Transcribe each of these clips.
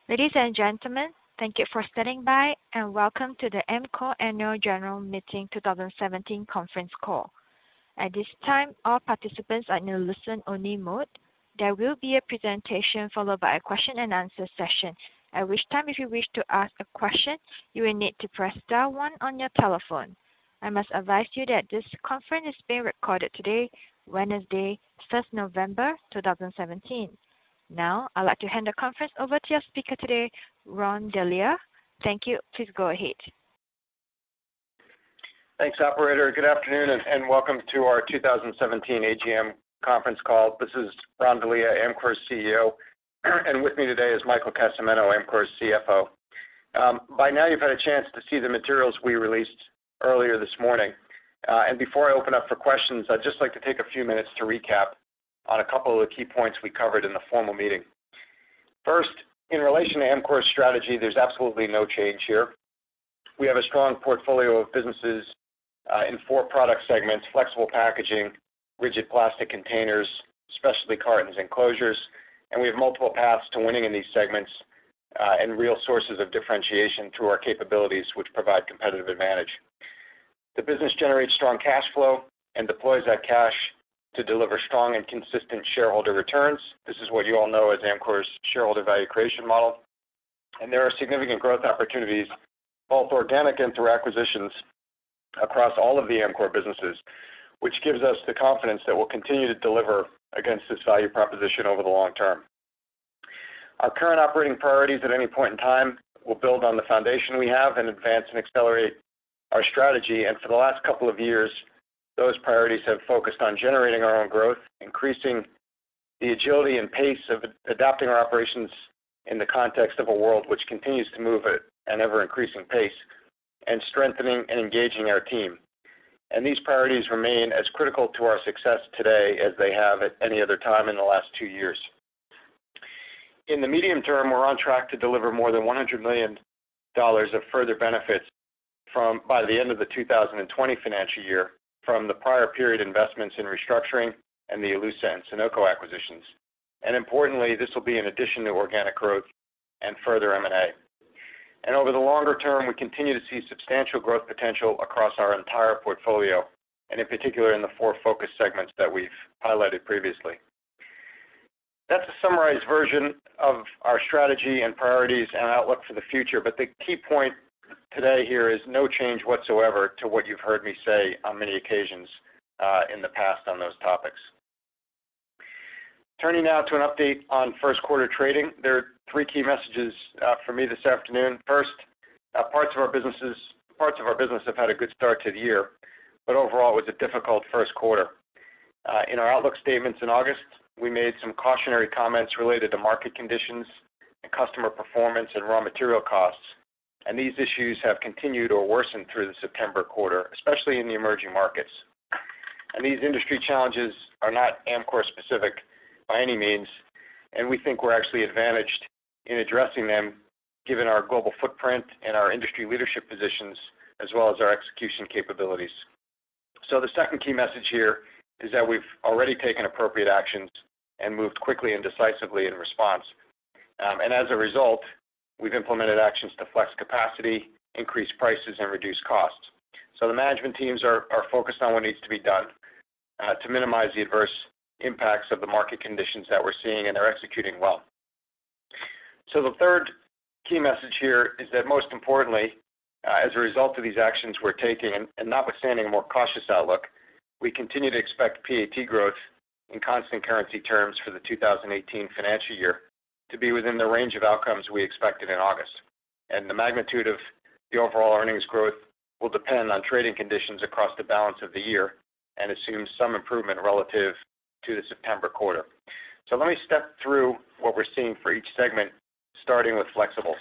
Ladies and gentlemen, thank you for standing by, and welcome to the Amcor Annual General Meeting 2017 conference call. At this time, all participants are in a listen-only mode. There will be a presentation followed by a question-and-answer session, at which time, if you wish to ask a question, you will need to press star one on your telephone. I must advise you that this conference is being recorded today, Wednesday, 1st November 2017. Now, I'd like to hand the conference over to your speaker today, Ron Delia. Thank you. Please go ahead. Thanks, operator. Good afternoon, and welcome to our 2017 AGM conference call. This is Ron Delia, Amcor's CEO, and with me today is Michael Casamento, Amcor's CFO. By now, you've had a chance to see the materials we released earlier this morning. And before I open up for questions, I'd just like to take a few minutes to recap on a couple of the key points we covered in the formal meeting. First, in relation to Amcor's strategy, there's absolutely no change here. We have a strong portfolio of businesses in 4 product segments: flexible packaging, rigid plastic containers, specialty cartons and closures, and we have multiple paths to winning in these segments and real sources of differentiation through our capabilities, which provide competitive advantage. The business generates strong cash flow and deploys that cash to deliver strong and consistent shareholder returns. This is what you all know as Amcor's shareholder value creation model. And there are significant growth opportunities, both organic and through acquisitions, across all of the Amcor businesses, which gives us the confidence that we'll continue to deliver against this value proposition over the long term. Our current operating priorities at any point in time will build on the foundation we have and advance and accelerate our strategy. And for the last couple of years, those priorities have focused on generating our own growth, increasing the agility and pace of adapting our operations in the context of a world which continues to move at an ever-increasing pace, and strengthening and engaging our team. And these priorities remain as critical to our success today as they have at any other time in the last 2 years. In the medium term, we're on track to deliver more than $100 million of further benefits by the end of the 2020 financial year from the prior period investments in restructuring and the Elusa and Sonoco acquisitions. And importantly, this will be in addition to organic growth and further M&A. And over the longer term, we continue to see substantial growth potential across our entire portfolio, and in particular in the 4 focus segments that we've highlighted previously. That's a summarized version of our strategy and priorities and outlook for the future, but the key point today here is no change whatsoever to what you've heard me say on many occasions in the past on those topics. Turning now to an update on first quarter trading, there are 3 key messages for me this afternoon. First, parts of our business have had a good start to the year, but overall it was a difficult first quarter. In our outlook statements in August, we made some cautionary comments related to market conditions and customer performance and raw material costs. And these issues have continued or worsened through the September quarter, especially in the emerging markets. And these industry challenges are not Amcor specific by any means, and we think we're actually advantaged in addressing them given our global footprint and our industry leadership positions, as well as our execution capabilities. So the second key message here is that we've already taken appropriate actions and moved quickly and decisively in response. And as a result, we've implemented actions to flex capacity, increase prices, and reduce costs. So the management teams are focused on what needs to be done to minimize the adverse impacts of the market conditions that we're seeing, and they're executing well. So the third key message here is that most importantly, as a result of these actions we're taking, and notwithstanding a more cautious outlook, we continue to expect PAT growth in constant currency terms for the 2018 financial year to be within the range of outcomes we expected in August. And the magnitude of the overall earnings growth will depend on trading conditions across the balance of the year and assumes some improvement relative to the September quarter. So let me step through what we're seeing for each segment, starting with flexibles.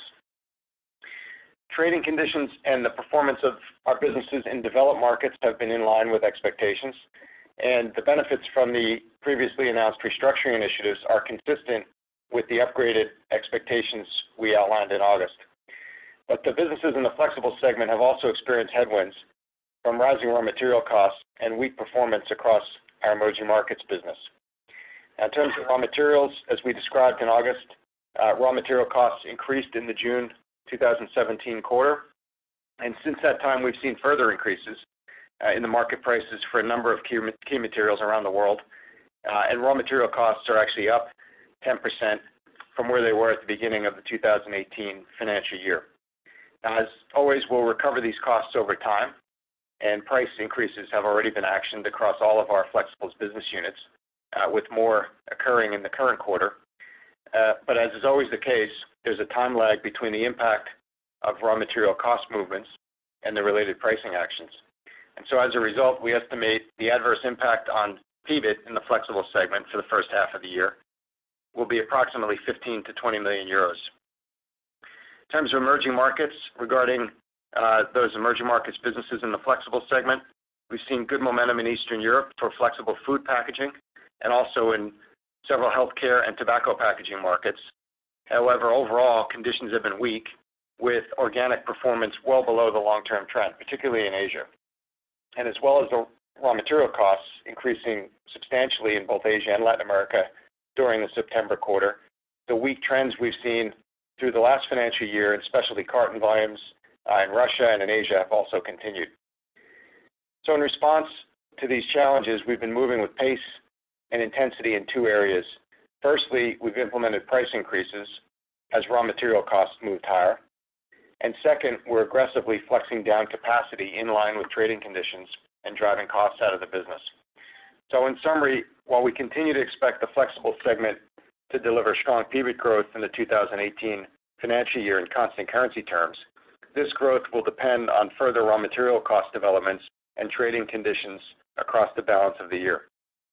Trading conditions and the performance of our businesses in developed markets have been in line with expectations, and the benefits from the previously announced restructuring initiatives are consistent with the upgraded expectations we outlined in August. But the businesses in the flexible segment have also experienced headwinds from rising raw material costs and weak performance across our emerging markets business. Now, in terms of raw materials, as we described in August, raw material costs increased in the June 2017 quarter, and since that time we've seen further increases in the market prices for a number of key materials around the world, and raw material costs are actually up 10% from where they were at the beginning of the 2018 financial year. Now, as always, we'll recover these costs over time, and price increases have already been actioned across all of our flexibles business units, with more occurring in the current quarter. But as is always the case, there's a time lag between the impact of raw material cost movements and the related pricing actions. And so as a result, we estimate the adverse impact on PBIT in the flexible segment for the first half of the year will be approximately 15 to 20 million euros. In terms of emerging markets, regarding those emerging markets businesses in the flexible segment, we've seen good momentum in Eastern Europe for flexible food packaging and also in several healthcare and tobacco packaging markets. However, overall, conditions have been weak, with organic performance well below the long-term trend, particularly in Asia. And as well as the raw material costs increasing substantially in both Asia and Latin America during the September quarter, the weak trends we've seen through the last financial year in specialty carton volumes in Russia and in Asia have also continued. So in response to these challenges, we've been moving with pace and intensity in two areas. Firstly, we've implemented price increases as raw material costs moved higher. And second, we're aggressively flexing down capacity in line with trading conditions and driving costs out of the business. So in summary, while we continue to expect the flexible segment to deliver strong PBIT growth in the 2018 financial year in constant currency terms, this growth will depend on further raw material cost developments and trading conditions across the balance of the year.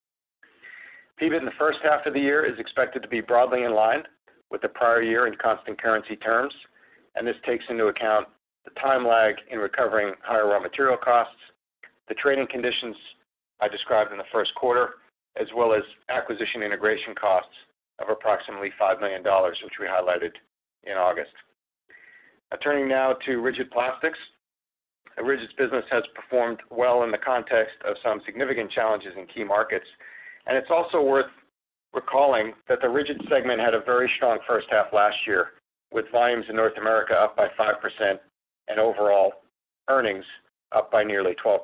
PBIT in the first half of the year is expected to be broadly in line with the prior year in constant currency terms, and this takes into account the time lag in recovering higher raw material costs, the trading conditions I described in the first quarter, as well as acquisition integration costs of approximately $5 million, which we highlighted in August. Turning now to Rigid Plastics. The Rigids business has performed well in the context of some significant challenges in key markets, and it's also worth recalling that the Rigid segment had a very strong first half last year, with volumes in North America up by 5% and overall earnings up by nearly 12%.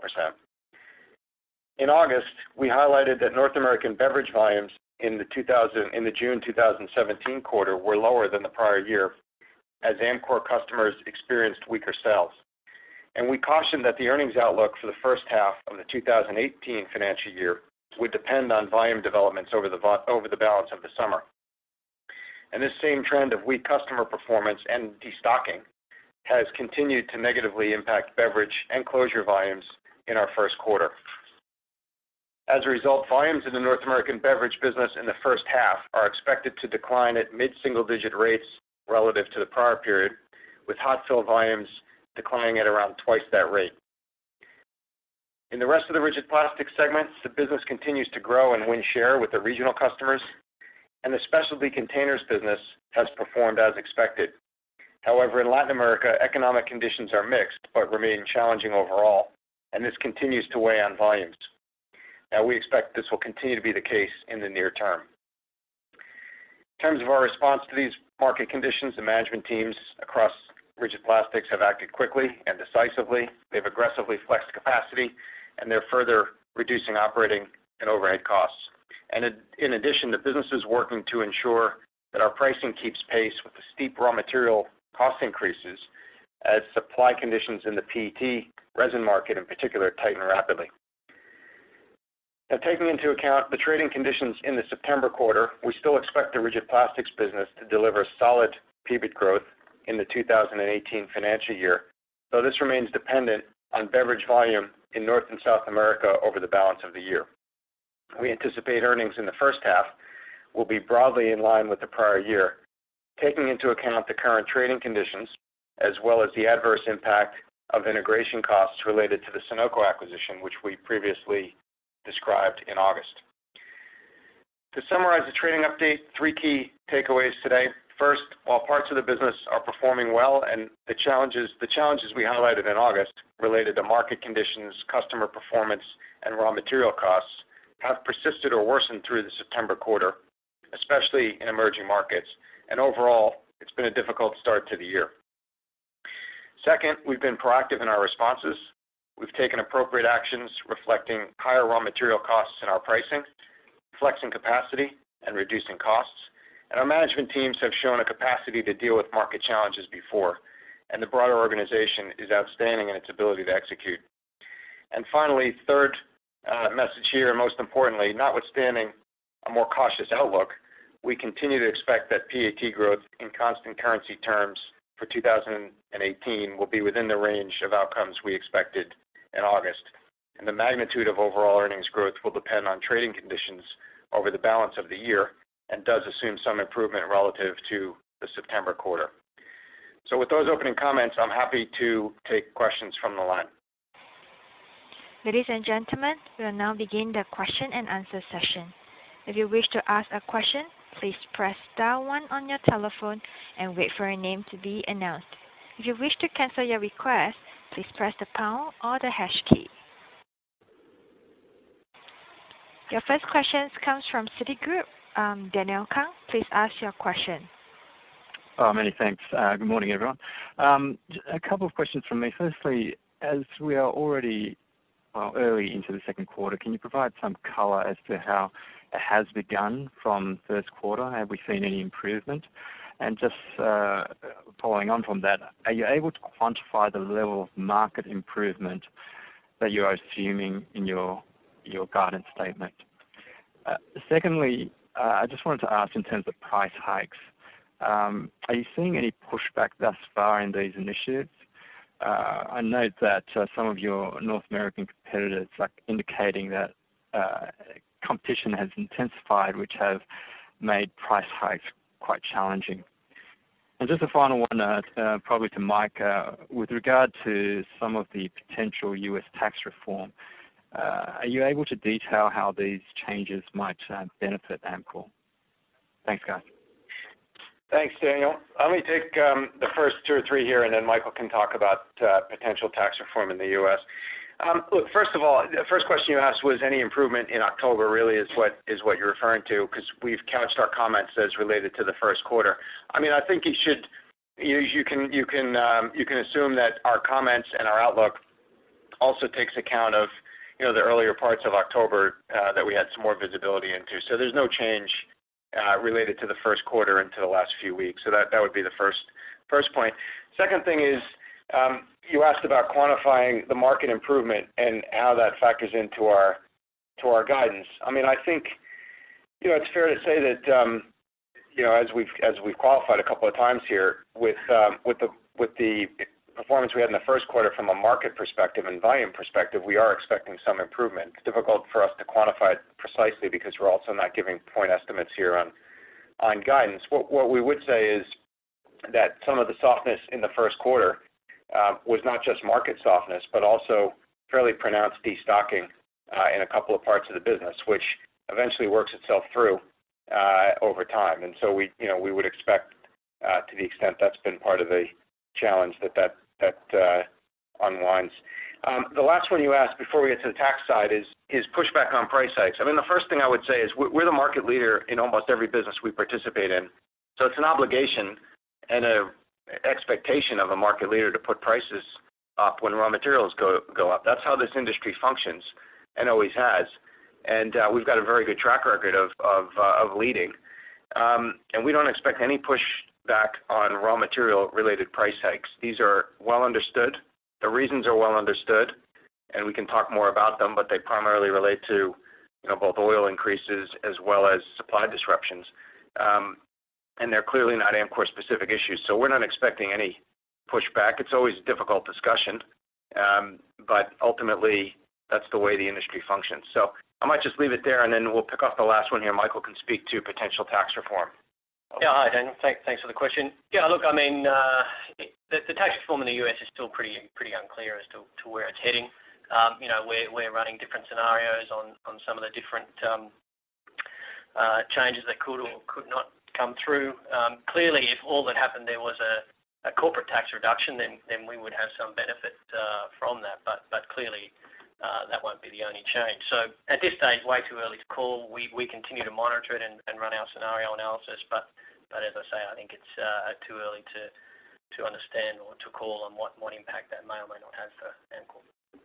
In August, we highlighted that North American beverage volumes in the June 2017 quarter were lower than the prior year, as Amcor customers experienced weaker sales. And we cautioned that the earnings outlook for the first half of the 2018 financial year would depend on volume developments over the balance of the summer. And this same trend of weak customer performance and destocking has continued to negatively impact beverage and closure volumes in our first quarter. As a result, volumes in the North American beverage business in the first half are expected to decline at mid-single-digit rates relative to the prior period, with hot fill volumes declining at around twice that rate. In the rest of the Rigid Plastics segment, the business continues to grow and win share with the regional customers, and the specialty containers business has performed as expected. However, in Latin America, economic conditions are mixed but remain challenging overall, and this continues to weigh on volumes. Now, we expect this will continue to be the case in the near term. In terms of our response to these market conditions, the management teams across Rigid Plastics have acted quickly and decisively. They've aggressively flexed capacity, and they're further reducing operating and overhead costs. And in addition, the business is working to ensure that our pricing keeps pace with the steep raw material cost increases as supply conditions in the PET resin market in particular tighten rapidly. Now, taking into account the trading conditions in the September quarter, we still expect the Rigid Plastics business to deliver solid PBIT growth in the 2018 financial year, though this remains dependent on beverage volume in North and South America over the balance of the year. We anticipate earnings in the first half will be broadly in line with the prior year, taking into account the current trading conditions, as well as the adverse impact of integration costs related to the Sonoco acquisition, which we previously described in August. To summarize the trading update, three key takeaways today. First, while parts of the business are performing well and the challenges we highlighted in August related to market conditions, customer performance, and raw material costs have persisted or worsened through the September quarter, especially in emerging markets, and overall, it's been a difficult start to the year. Second, we've been proactive in our responses. We've taken appropriate actions reflecting higher raw material costs in our pricing, flexing capacity, and reducing costs. And our management teams have shown a capacity to deal with market challenges before, and the broader organization is outstanding in its ability to execute. And finally, third message here, and most importantly, notwithstanding a more cautious outlook, we continue to expect that PAT growth in constant currency terms for 2018 will be within the range of outcomes we expected in August. And the magnitude of overall earnings growth will depend on trading conditions over the balance of the year and does assume some improvement relative to the September quarter. So with those opening comments, I'm happy to take questions from the line. Ladies and gentlemen, we will now begin the question and answer session. If you wish to ask a question, please press star 1 on your telephone and wait for your name to be announced. If you wish to cancel your request, please press the pound or the hash key. Your first question comes from Citigroup. Daniel Kang, please ask your question. Many thanks. Good morning, everyone. A couple of questions from me. Firstly, as we are already early into the second quarter, can you provide some color as to how it has begun from first quarter? Have we seen any improvement? And just following on from that, are you able to quantify the level of market improvement that you are assuming in your guidance statement? Secondly, I just wanted to ask in terms of price hikes, are you seeing any pushback thus far in these initiatives? I note that some of your North American competitors are indicating that competition has intensified, which have made price hikes quite challenging. And just a final one, probably to Mike, with regard to some of the potential U.S. tax reform, are you able to detail how these changes might benefit Amcor? Thanks, guys. Thanks, Daniel. Let me take the first 2 or 3 here, and then Michael can talk about potential tax reform in the U.S. Look, first of all, the first question you asked was any improvement in October really is what you're referring to, because we've couched our comments as related to the first quarter. I mean, I think you can assume that our comments and our outlook also takes account of the earlier parts of October that we had some more visibility into. So there's no change related to the first quarter into the last few weeks. So that would be the first point. Second thing is you asked about quantifying the market improvement and how that factors into our guidance. I mean, I think it's fair to say that as we've qualified a couple of times here with the performance we had in the first quarter from a market perspective and volume perspective, we are expecting some improvement. It's difficult for us to quantify it precisely because we're also not giving point estimates here on guidance. What we would say is that some of the softness in the first quarter was not just market softness, but also fairly pronounced destocking in a couple of parts of the business, which eventually works itself through over time. And so we would expect, to the extent that's been part of the challenge, that unwinds. The last one you asked before we get to the tax side is pushback on price hikes. I mean, the first thing I would say is we're the market leader in almost every business we participate in, so it's an obligation and an expectation of a market leader to put prices up when raw materials go up. That's how this industry functions and always has. And we've got a very good track record of leading. And we don't expect any pushback on raw material-related price hikes. These are well understood. The reasons are well understood, and we can talk more about them, but they primarily relate to both oil increases as well as supply disruptions. And they're clearly not Amcor-specific issues, so we're not expecting any pushback. It's always a difficult discussion, but ultimately that's the way the industry functions. So I might just leave it there, and then we'll pick off the last one here. Michael can speak to potential tax reform. Yeah, hi, Daniel. Thanks for the question. Yeah, look, I mean, the tax reform in the US is still pretty unclear as to where it's heading. We're running different scenarios on some of the different changes that could or could not come through. Clearly, if all that happened there was a corporate tax reduction, then we would have some benefit from that. But clearly, that won't be the only change. So at this stage, way too early to call. We continue to monitor it and run our scenario analysis, but as I say, I think it's too early to understand or to call on what impact that may or may not have for Amcor.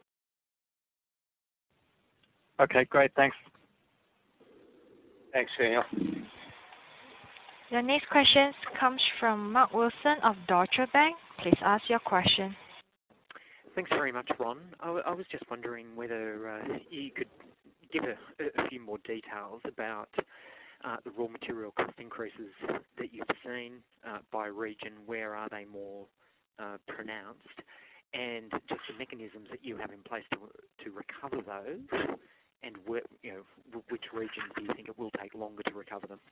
Okay, great. Thanks. Thanks, Daniel. Your next question comes from Mark Wilson of Deutsche Bank. Please ask your question. Thanks very much, Ron. I was just wondering whether you could give a few more details about the raw material cost increases that you've seen by region. Where are they more pronounced? And just the mechanisms that you have in place to recover those, and which regions do you think it will take longer to recover them?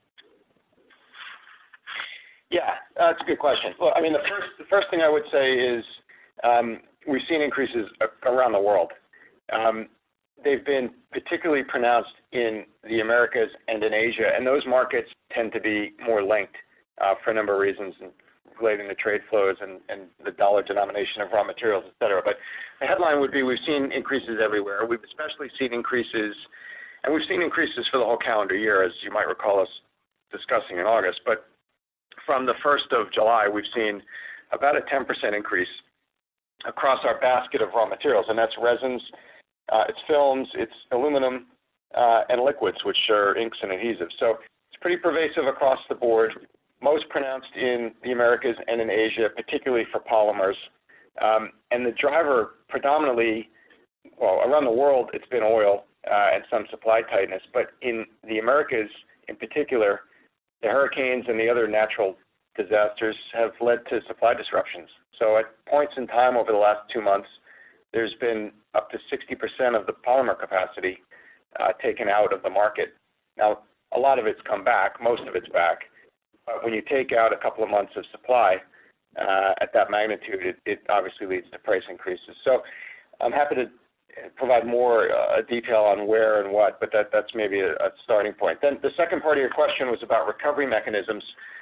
Yeah, that's a good question. Well, I mean, the first thing I would say is we've seen increases around the world. They've been particularly pronounced in the Americas and in Asia, and those markets tend to be more linked for a number of reasons, relating to trade flows and the dollar denomination of raw materials, et cetera. But the headline would be we've seen increases everywhere. We've especially seen increases, and we've seen increases for the whole calendar year, as you might recall us discussing in August. But from the 1st of July, we've seen about a 10% increase across our basket of raw materials, and that's resins, it's films, it's aluminum, and liquids, which are inks and adhesives. So it's pretty pervasive across the board, most pronounced in the Americas and in Asia, particularly for polymers. And the driver predominantly, well, around the world, it's been oil and some supply tightness. But in the Americas in particular, the hurricanes and the other natural disasters have led to supply disruptions. So at points in time over the last 2 months, there's been up to 60% of the polymer capacity taken out of the market. Now, a lot of it's come back, most of it's back. But when you take out a couple of months of supply at that magnitude, it obviously leads to price increases. So I'm happy to provide more detail on where and what, but that's maybe a starting point. Then the second part of your question was about recovery mechanisms,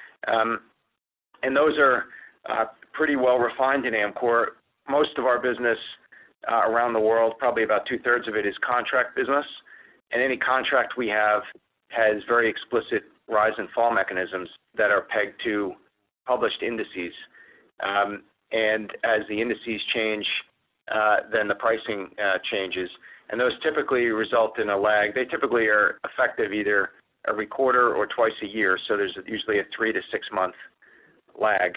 and those are pretty well refined in Amcor. Most of our business around the world, probably about 2/3 of it, is contract business, and any contract we have has very explicit rise and fall mechanisms that are pegged to published indices. And as the indices change, then the pricing changes. And those typically result in a lag. They typically are effective either every quarter or twice a year, so there's usually a 3 to 6 month lag.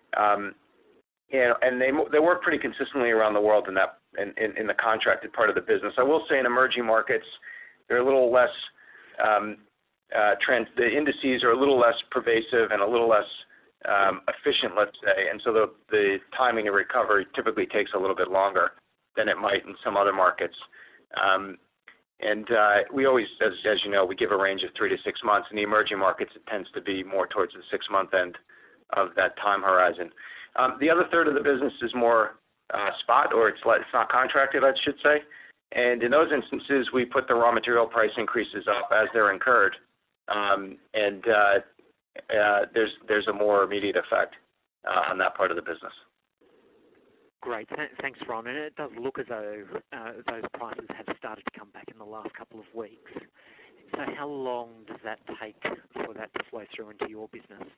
And they work pretty consistently around the world in the contracted part of the business. I will say in emerging markets, they're a little less, the indices are a little less pervasive and a little less efficient, let's say, and so the timing of recovery typically takes a little bit longer than it might in some other markets. And we always, as you know, we give a range of 3 to 6 months. In the emerging markets, it tends to be more towards the 6-month end of that time horizon. The other third of the business is more spot, or it's not contracted, I should say. And in those instances, we put the raw material price increases up as they're incurred, and there's a more immediate effect on that part of the business. Great. Thanks, Ron. And it does look as though those prices have started to come back in the last couple of weeks. So how long does that take for that to flow through into your business?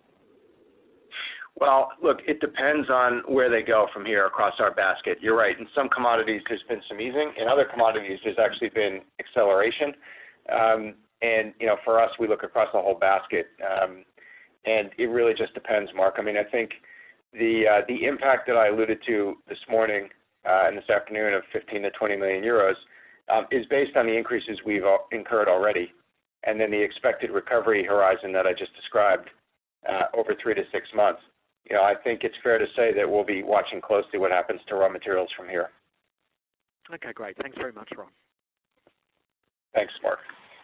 Well, look, it depends on where they go from here across our basket. You're right. In some commodities, there's been some easing. In other commodities, there's actually been acceleration. And, for us, we look across the whole basket. And it really just depends, Mark. I mean, I think the impact that I alluded to this morning and this afternoon of 15 to 20 million euros is based on the increases we've incurred already, and then the expected recovery horizon that I just described over 3 to 6 months. I think it's fair to say that we'll be watching closely what happens to raw materials from here. Okay, great. Thanks very much, Ron. Thanks, Mark.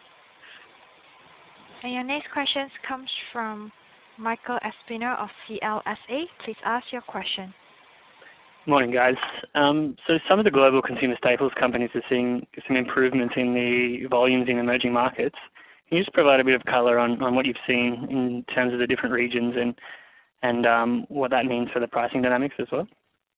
And your next question comes from Michael Espino of CLSA. Please ask your question. Morning, guys. So some of the global consumer staples companies are seeing some improvements in the volumes in emerging markets. Can you just provide a bit of color on what you've seen in terms of the different regions and what that means for the pricing dynamics as well?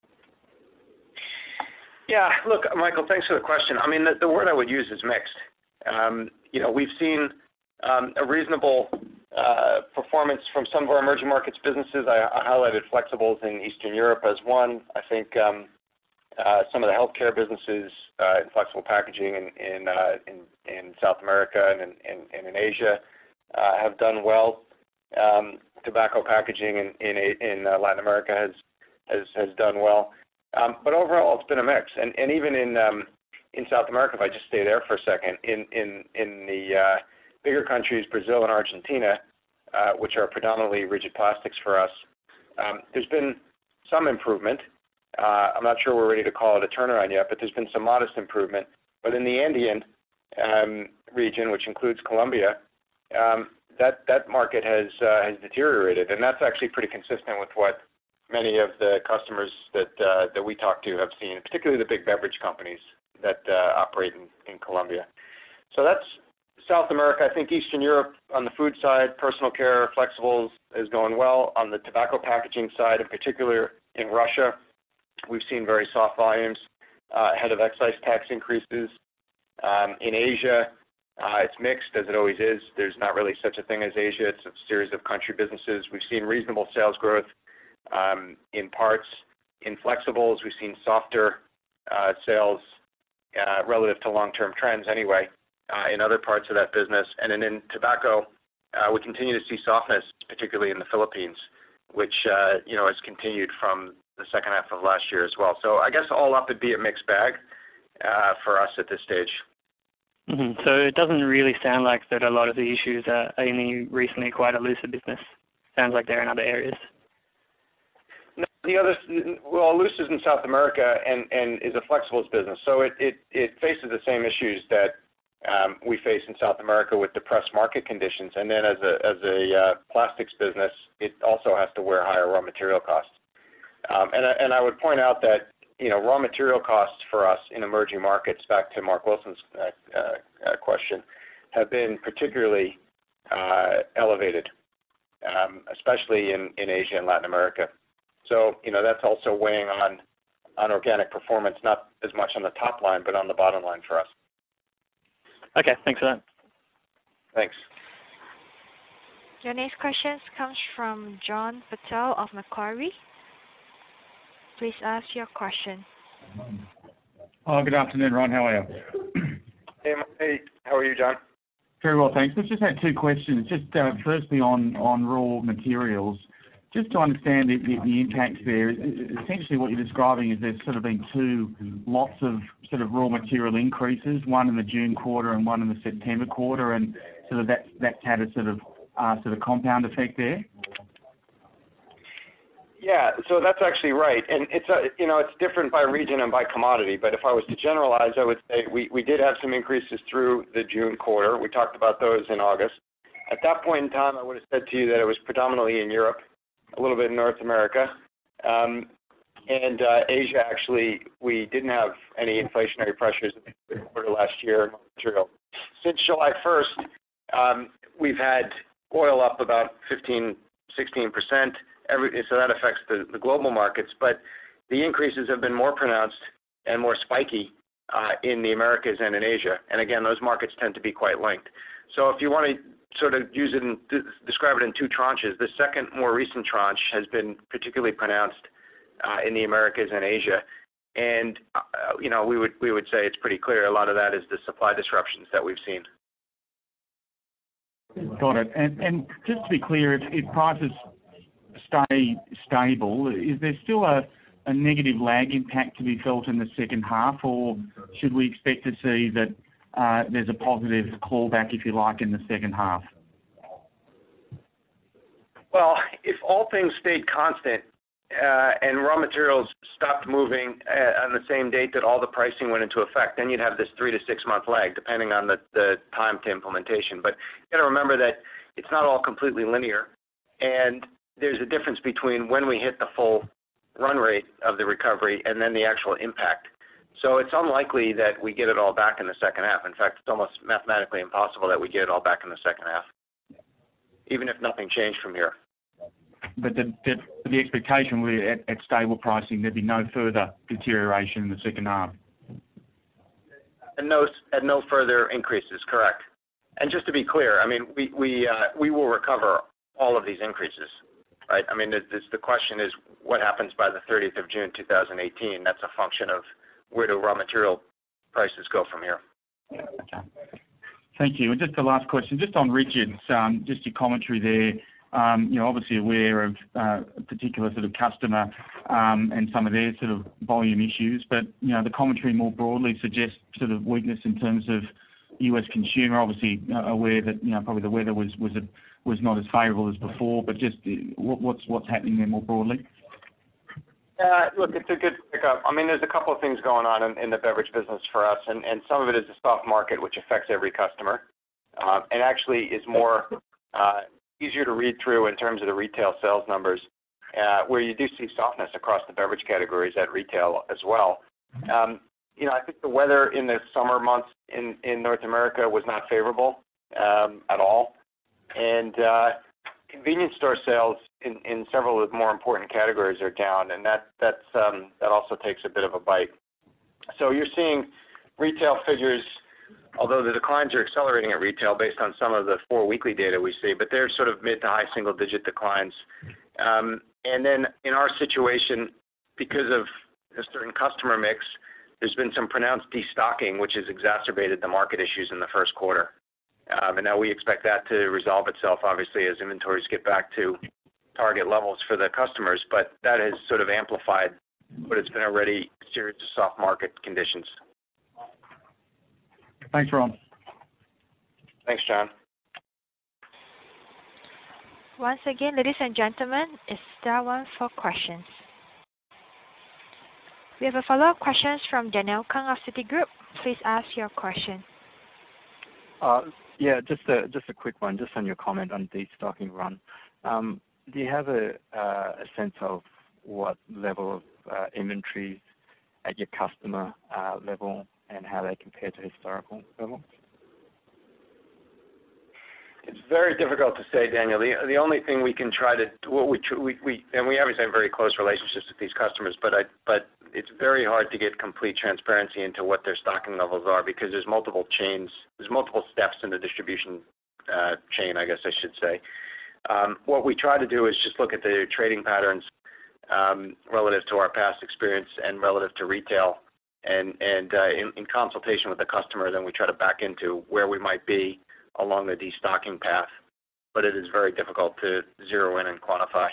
Yeah, look, Michael, thanks for the question. I mean, the word I would use is mixed. We've seen a reasonable performance from some of our emerging markets businesses. I highlighted flexibles in Eastern Europe as one. I think some of the healthcare businesses in flexible packaging in South America and in Asia have done well. Tobacco packaging in Latin America has done well. But overall, it's been a mix. And even in South America, if I just stay there for a second, in the bigger countries, Brazil and Argentina, which are predominantly rigid plastics for us, there's been some improvement. I'm not sure we're ready to call it a turnaround yet, but there's been some modest improvement. But in the Andean region, which includes Colombia, that market has deteriorated, and that's actually pretty consistent with what many of the customers that we talk to have seen, particularly the big beverage companies that operate in Colombia. So that's South America. I think Eastern Europe on the food side, personal care, flexibles is going well. On the tobacco packaging side, in particular in Russia, we've seen very soft volumes ahead of excise tax increases. In Asia, it's mixed, as it always is. There's not really such a thing as Asia. It's a series of country businesses. We've seen reasonable sales growth in parts. In flexibles, we've seen softer sales relative to long-term trends anyway in other parts of that business. And then in tobacco, we continue to see softness, particularly in the Philippines, which has continued from the second half of last year as well. So I guess all up it'd be a mixed bag for us at this stage. Mm-hmm. So it doesn't really sound like that a lot of the issues are only recently acquired a Lucid business. Sounds like they're in other areas. No, Lucid is in South America and is a flexibles business, so it faces the same issues that we face in South America with depressed market conditions. And then as a plastics business, it also has to wear higher raw material costs. And I would point out that raw material costs for us in emerging markets, back to Mark Wilson's question, have been particularly elevated, especially in Asia and Latin America. So that's also weighing on organic performance, not as much on the top line, but on the bottom line for us. Okay, thanks for that. Thanks. Your next question comes from John Patel of Macquarie. Please ask your question. Oh, good afternoon, Ron. How are you? Hey, how are you, John? Very well, thanks. Let's just had two questions. Just firstly on raw materials, just to understand the impacts there. Essentially, what you're describing is there's sort of been two lots of sort of raw material increases, one in the June quarter and one in the September quarter, and sort of that's had a sort of compound effect there. Yeah, so that's actually right, and it's different by region and by commodity. But if I was to generalize, I would say we did have some increases through the June quarter. We talked about those in August. At that point in time, I would have said to you that it was predominantly in Europe, a little bit in North America, and Asia. Actually, we didn't have any inflationary pressures in the quarter last year in material. Since July 1st, we've had oil up about 15-16%. So that affects the global markets, but the increases have been more pronounced and more spiky in the Americas and in Asia. And again, those markets tend to be quite linked. So if you want to sort of use it and describe it in two tranches, the second more recent tranche has been particularly pronounced in the Americas and Asia. And we would say it's pretty clear a lot of that is the supply disruptions that we've seen. Got it. And just to be clear, if prices stay stable, is there still a negative lag impact to be felt in the second half, or should we expect to see that there's a positive clawback, if you like, in the second half? Well, if all things stayed constant and raw materials stopped moving on the same date that all the pricing went into effect, then you'd have this 3 to 6 month lag, depending on the time to implementation. But you got to remember that it's not all completely linear, and there's a difference between when we hit the full run rate of the recovery and then the actual impact. So it's unlikely that we get it all back in the second half. In fact, it's almost mathematically impossible that we get it all back in the second half, even if nothing changed from here. But the expectation will be at stable pricing, there'd be no further deterioration in the second half. And no further increases, correct. And just to be clear, I mean, we will recover all of these increases, right? I mean, the question is what happens by the 30th of June 2018. That's a function of where do raw material prices go from here. Okay. Thank you. And just the last question, just on rigids, just your commentary there. Obviously aware of a particular sort of customer and some of their sort of volume issues, but the commentary more broadly suggests sort of weakness in terms of U.S. consumer. Obviously aware that probably the weather was not as favourable as before, but just what's happening there more broadly? Look, it's a good pickup. I mean, there's a couple of things going on in the beverage business for us, and some of it is the soft market, which affects every customer, and actually is more easier to read through in terms of the retail sales numbers, where you do see softness across the beverage categories at retail as well. I think the weather in the summer months in North America was not favorable at all, and convenience store sales in several of the more important categories are down, and that also takes a bit of a bite. So you're seeing retail figures, although the declines are accelerating at retail based on some of the 4 weekly data we see, but they're sort of mid to high single-digit declines. And then in our situation, because of a certain customer mix, there's been some pronounced destocking, which has exacerbated the market issues in the first quarter. And now we expect that to resolve itself, obviously, as inventories get back to target levels for the customers, but that has sort of amplified what has been already a series of soft market conditions. Thanks, Ron. Thanks, John. Once again, ladies and gentlemen, it's star one for questions. We have a follow-up question from Daniel Kang of Citigroup. Please ask your question. Yeah, just a quick one, just on your comment on destocking, Ron. Do you have a sense of what level of inventories at your customer level and how they compare to historical levels? It's very difficult to say, Daniel. The only thing we can try to and we obviously have very close relationships with these customers, but it's very hard to get complete transparency into what their stocking levels are because there's multiple steps in the distribution chain, I guess I should say. What we try to do is just look at the trading patterns relative to our past experience and relative to retail, and in consultation with the customer, then we try to back into where we might be along the destocking path, but it is very difficult to zero in and quantify.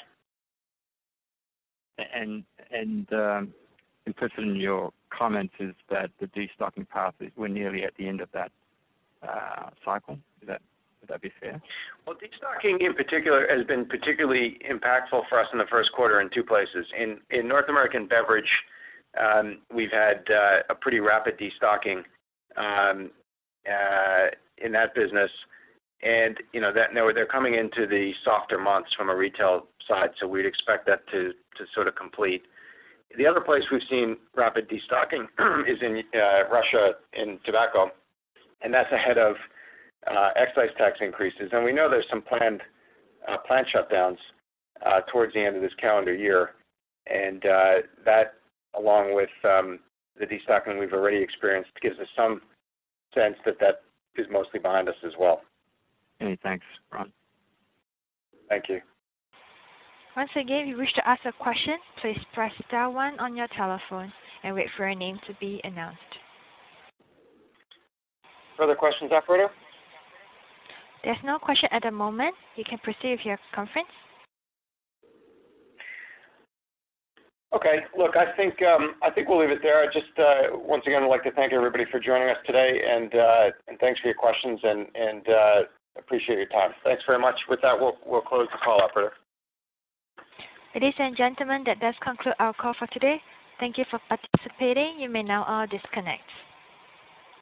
And implicit in your comments is that the destocking path we're nearly at the end of that cycle. Would that be fair? Well, destocking in particular has been particularly impactful for us in the first quarter in 2 places. In North American beverage, we've had a pretty rapid destocking in that business, and that now they're coming into the softer months from a retail side, so we'd expect that to sort of complete. The other place we've seen rapid destocking is in Russia in tobacco, and that's ahead of excise tax increases. And we know there's some planned plant shutdowns towards the end of this calendar year, and that, along with the destocking we've already experienced, gives us some sense that is mostly behind us as well. Hey, thanks, Ron. Thank you. Once again, if you wish to ask a question, please press star one on your telephone and wait for your name to be announced. Further questions, operator? There's no question at the moment. You can proceed with your conference. Okay. Look, I think we'll leave it there. I just once again would like to thank everybody for joining us today, and thanks for your questions, and appreciate your time. Thanks very much. With that, we'll close the call, operator. Ladies and gentlemen, that does conclude our call for today. Thank you for participating. You may now all disconnect.